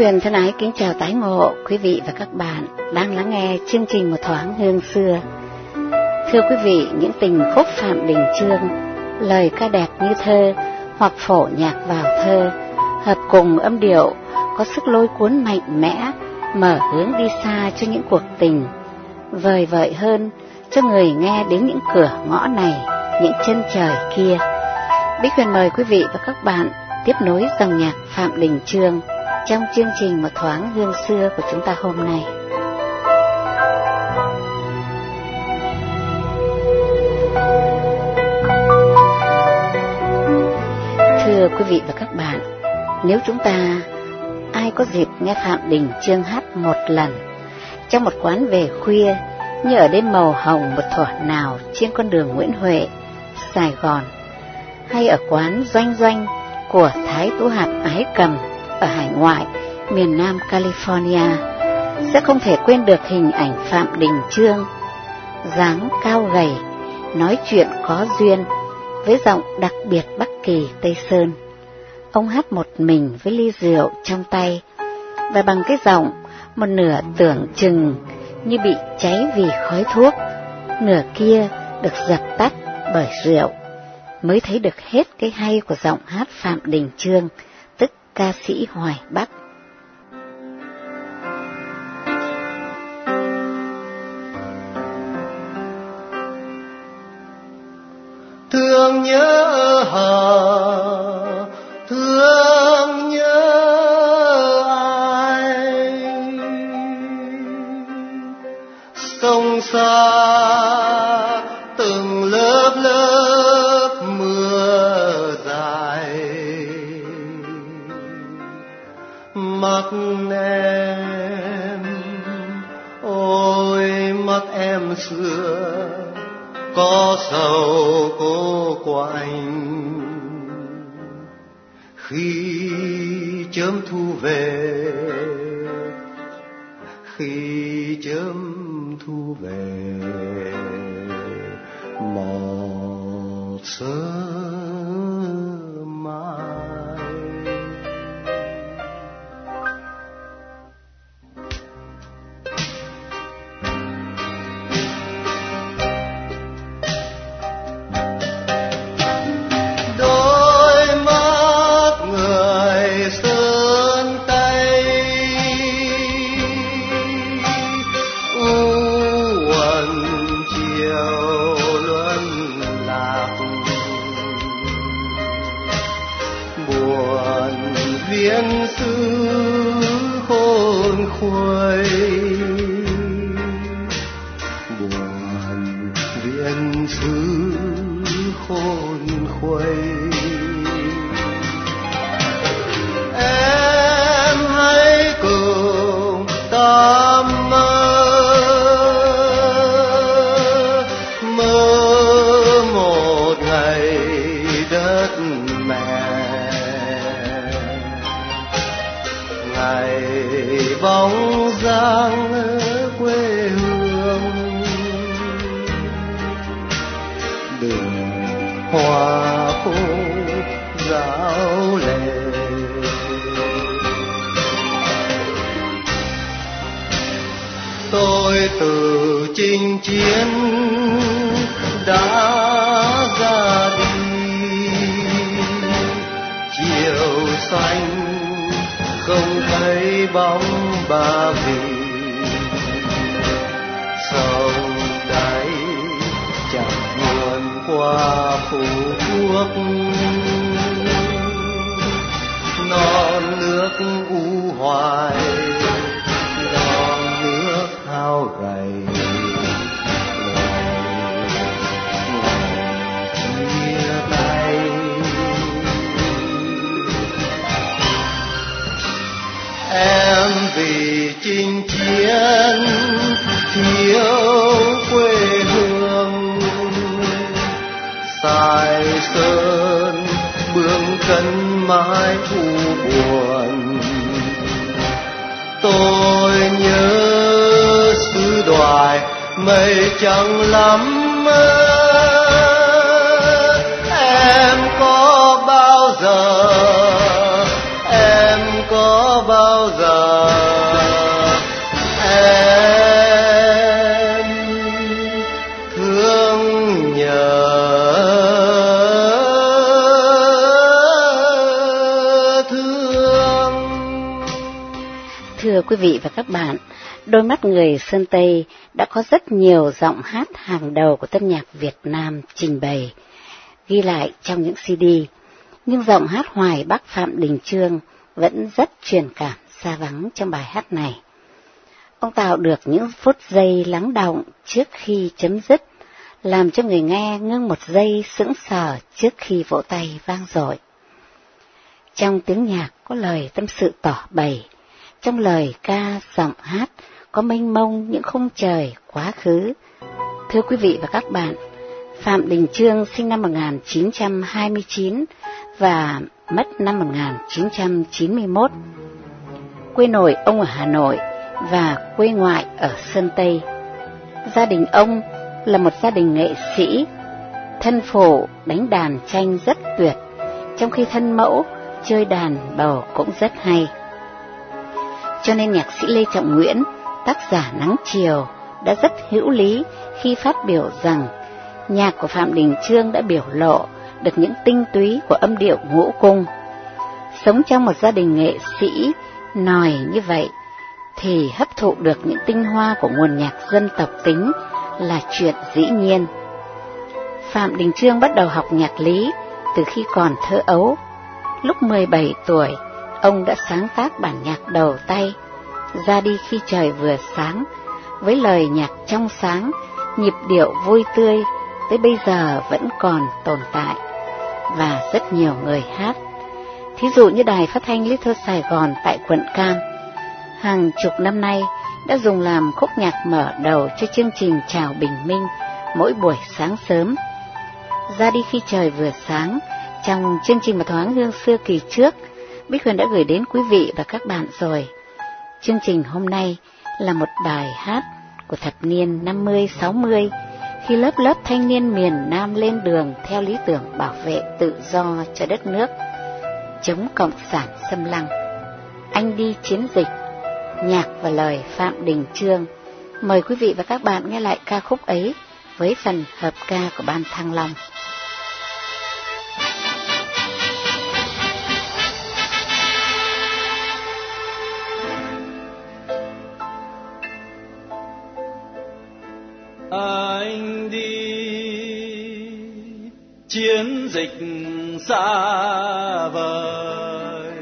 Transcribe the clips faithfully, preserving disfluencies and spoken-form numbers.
Huyền thân ái kính chào tái ngộ quý vị và các bạn đang lắng nghe chương trình Một Thoáng Hương Xưa. Thưa quý vị, những tình khúc Phạm Đình Chương, lời ca đẹp như thơ hoặc phổ nhạc vào thơ, hợp cùng âm điệu có sức lôi cuốn mạnh mẽ, mở hướng đi xa cho những cuộc tình, vời vợi hơn cho người nghe đến những cửa ngõ này, những chân trời kia. Bích Huyền mời quý vị và các bạn tiếp nối dòng nhạc Phạm Đình Chương trong chương trình Một Thoáng Hương Xưa của chúng ta hôm nay. Thưa quý vị và các bạn, nếu chúng ta ai có dịp nghe Phạm Đình Chương hát một lần trong một quán về khuya như ở đêm màu hồng một thuở nào trên con đường Nguyễn Huệ, Sài Gòn, hay ở quán Doanh Doanh của Thái Tú Hạt Ái Cầm ở hải ngoại miền Nam California, sẽ không thể quên được hình ảnh Phạm Đình Chương, dáng cao gầy, nói chuyện có duyên, với giọng đặc biệt Bắc Kỳ Tây Sơn. Ông hát một mình với ly rượu trong tay, và bằng cái giọng một nửa tưởng chừng như bị cháy vì khói thuốc, nửa kia được dập tắt bởi rượu, mới thấy được hết cái hay của giọng hát Phạm Đình Chương, tức ca sĩ Hoài Bắc. Thương nhớ họ, thương nhớ ai, sông xa từng lớp lớp mưa dài, mắt em, ôi mắt em xưa có sầu cô quạnh. Khi chớm thu về, khi chớm thu về, một sớm mai. Viên xứ khôn khuấy, buồn viên xứ khôn khuấy. Em hãy cùng ta mơ, mơ một ngày đất mẹ, ngày bóng dáng quê hương, đường hoa phố ráo lệ. Tôi từ chinh chiến đã ra đi, chiều xanh không thấy bóng Ba Vì, sông đáy chẳng vườn qua Phú Quốc, non nước u hoài, non nước hao gầy. Em vì chinh chiến thiếu quê hương, Sài Sơn bướng cân mãi u buồn. Tôi nhớ xứ Đoài mây trắng lắm, em có bao giờ, em có bao giờ vị và các bạn, đôi mắt người Sơn Tây đã có rất nhiều giọng hát hàng đầu của tân nhạc Việt Nam trình bày, ghi lại trong những xê đê, nhưng giọng hát Hoài Bắc Phạm Đình Chương vẫn rất truyền cảm xa vắng trong bài hát này. Ông tạo được những phút giây lắng đọng trước khi chấm dứt, làm cho người nghe ngưng một giây sững sờ trước khi vỗ tay vang dội. Trong tiếng nhạc có lời tâm sự tỏ bày, trong lời ca giọng hát có mênh mông những khung trời quá khứ. Thưa quý vị và các bạn, Phạm Đình Chương sinh năm một nghìn chín trăm hai mươi chín và mất năm một nghìn chín trăm chín mươi mốt. Quê nội ông ở Hà Nội và quê ngoại ở Sơn Tây. Gia đình ông là một gia đình nghệ sĩ, thân phụ đánh đàn tranh rất tuyệt, trong khi thân mẫu chơi đàn bầu cũng rất hay. Cho nên nhạc sĩ Lê Trọng Nguyễn, tác giả Nắng Chiều, đã rất hữu lý khi phát biểu rằng nhạc của Phạm Đình Chương đã biểu lộ được những tinh túy của âm điệu ngũ cung. Sống trong một gia đình nghệ sĩ nòi như vậy thì hấp thụ được những tinh hoa của nguồn nhạc dân tộc tính là chuyện dĩ nhiên. Phạm Đình Chương bắt đầu học nhạc lý từ khi còn thơ ấu. Lúc mười bảy tuổi, ông đã sáng tác bản nhạc đầu tay Ra đi khi trời vừa sáng, với lời nhạc trong sáng, nhịp điệu vui tươi, tới bây giờ vẫn còn tồn tại, và rất nhiều người hát. Thí dụ như Đài Phát thanh Lý Thơ Sài Gòn tại quận Cam, hàng chục năm nay đã dùng làm khúc nhạc mở đầu cho chương trình Chào Bình Minh mỗi buổi sáng sớm. Ra đi khi trời vừa sáng, trong chương trình Một Thoáng Hương xưa kỳ trước, Bích Huyền đã gửi đến quý vị và các bạn rồi. Chương trình hôm nay là một bài hát của thập niên năm mươi sáu mươi, khi lớp lớp thanh niên miền Nam lên đường theo lý tưởng bảo vệ tự do cho đất nước, chống cộng sản xâm lăng. Anh đi chiến dịch, nhạc và lời Phạm Đình Chương. Mời quý vị và các bạn nghe lại ca khúc ấy với phần hợp ca của ban Thăng Long. Anh đi chiến dịch xa vời,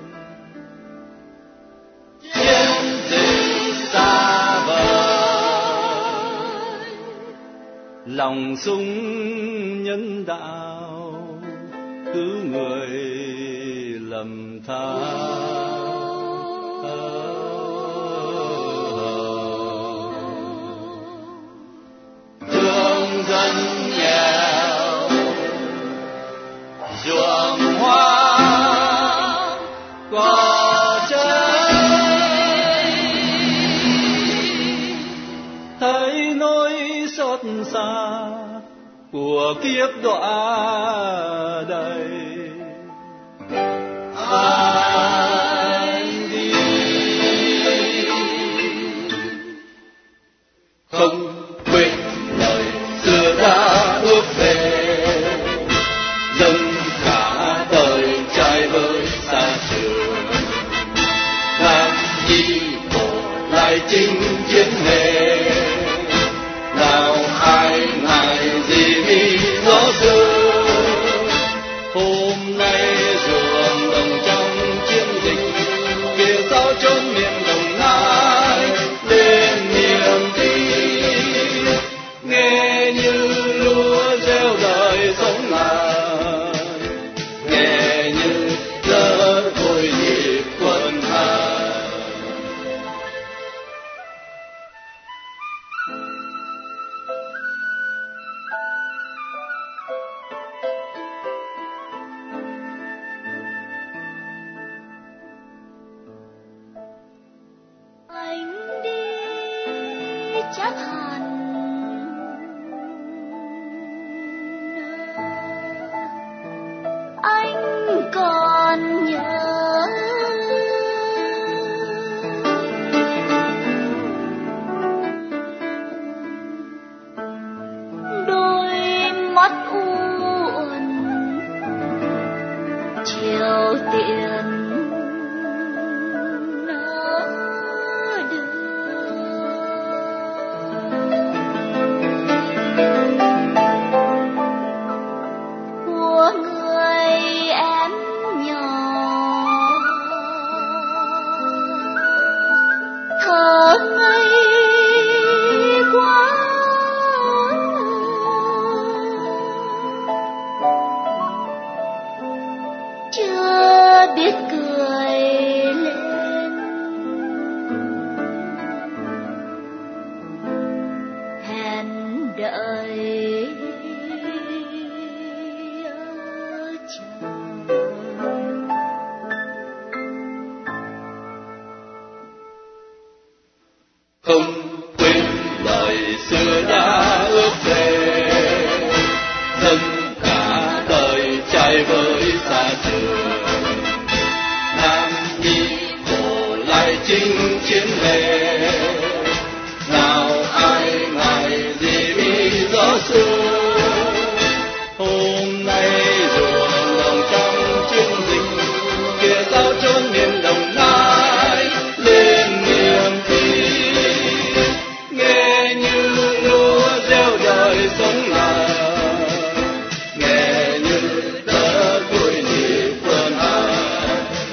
chiến dịch xa vời, lòng súng nhân đạo cứu người lầm than. Dân nghèo ruộng hoa cỏ trái, thấy nỗi xót xa của kiếp đọa đầy. Anh đi không quên xưa đã ước về, dâng cả đời trai với xa trường, làm gì khổ lại chinh chiến nghề, nào ai ngại gì đi gió xưa. Hôm nay ruộng đồng trong chiến dịch, kia sao chốn miền Đồng Nai lên niềm tin, nghe như lúa gieo đời sống ngàn, nghe như giấc vui nhịp quân hành. ngày qua chưa biết cười lên, hẹn đợi ở chờ. Không quên lời xưa đã ước thề, dâng cả đời trai với xa trường. Nam nhi khổ lại chinh chiến lệ, nào ai ngại gì mi gió xưa. Hôm nay ruộng lòng trong chiến dịch, kia sao chốn miền Đồng Nai lên niềm tin. Nghe như lúa gieo đời sống lại, nghe như đất vui nhịp vườn hai.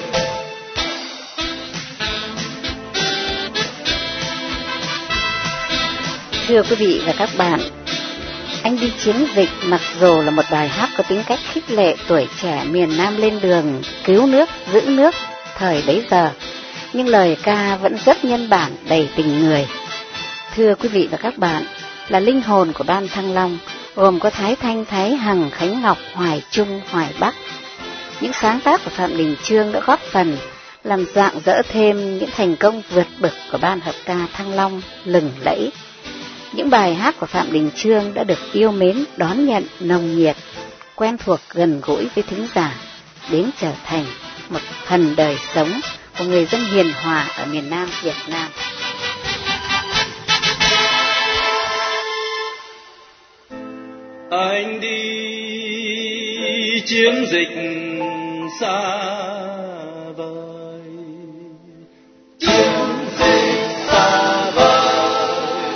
Thưa quý vị và các bạn, Anh đi chiến dịch mặc dù là một bài hát có tính cách khích lệ tuổi trẻ miền Nam lên đường cứu nước, giữ nước thời bấy giờ, nhưng lời ca vẫn rất nhân bản, đầy tình người. Thưa quý vị và các bạn, là linh hồn của ban Thăng Long, gồm có Thái Thanh, Thái Hằng, Khánh Ngọc, Hoài Trung, Hoài Bắc. Những sáng tác của Phạm Đình Chương đã góp phần làm rạng rỡ thêm những thành công vượt bậc của ban hợp ca Thăng Long lừng lẫy. Những bài hát của Phạm Đình Chương đã được yêu mến, đón nhận nồng nhiệt, quen thuộc gần gũi với thính giả, đến trở thành một phần đời sống của người dân hiền hòa ở miền Nam Việt Nam. Anh đi chiến dịch xa vời, chiến dịch xa vời,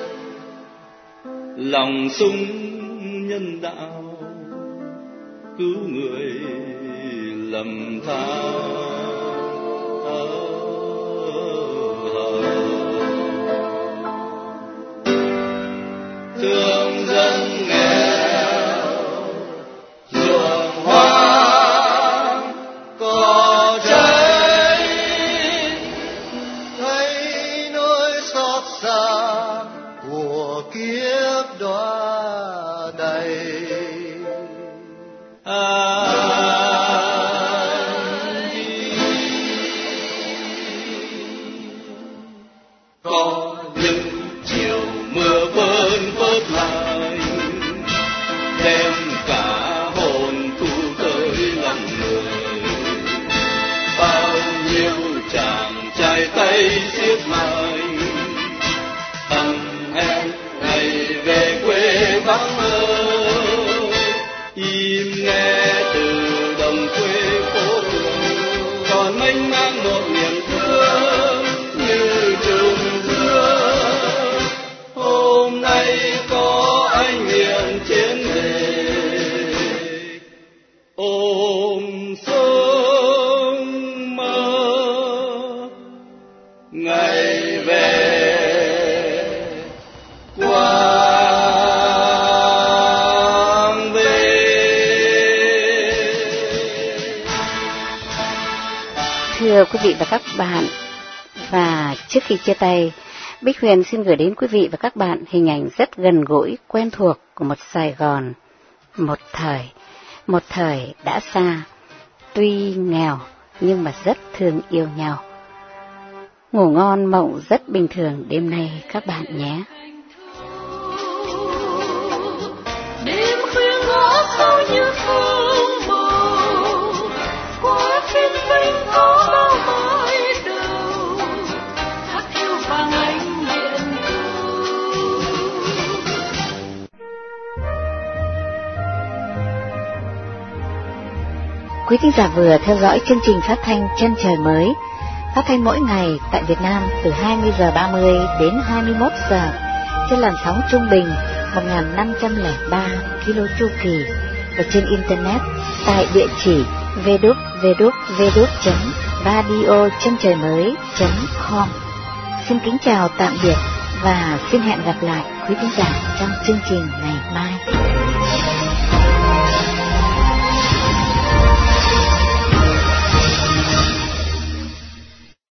lòng sung nhân đạo cứu người lầm than. Thương dân nghèo ruộng hoang cỏ cháy, thấy nỗi xót xa của kiếp đọa đầy. Anh đi có những chiều mưa vơn vớt lại, đem cả hồn thu tới lòng người. Bao nhiêu chàng trai tay xiết mai, thằng em ngày về quê vắng ơi, im nghe từ đồng quê phố phường, còn mênh mang một niềm thương như trường dưa. Hôm nay có anh miền chiến dịch, ôm sớm mơ ngày về quang về. Thưa quý vị và các bạn, và trước khi chia tay, Bích Huyền xin gửi đến quý vị và các bạn hình ảnh rất gần gũi, quen thuộc của một Sài Gòn, một thời, một thời đã xa, tuy nghèo nhưng mà rất thương yêu nhau. Ngủ ngon mộng rất bình thường đêm nay các bạn nhé. Đêm khuya ngõ sâu như phương màu, qua phiên vinh có bao mái đầu, hát theo vang anh điện cứu. Quý thính giả vừa theo dõi chương trình phát thanh Chân Trời Mới, phát thanh mỗi ngày tại Việt Nam từ hai mươi giờ ba mươi đến hai mươi mốt giờ trên làn sóng trung bình một nghìn năm trăm lẻ ba ki lô chu kỳ và trên internet tại địa chỉ w w w chấm radio chân trời mới chấm com. xin kính chào tạm biệt và xin hẹn gặp lại quý khán giả trong chương trình ngày mai.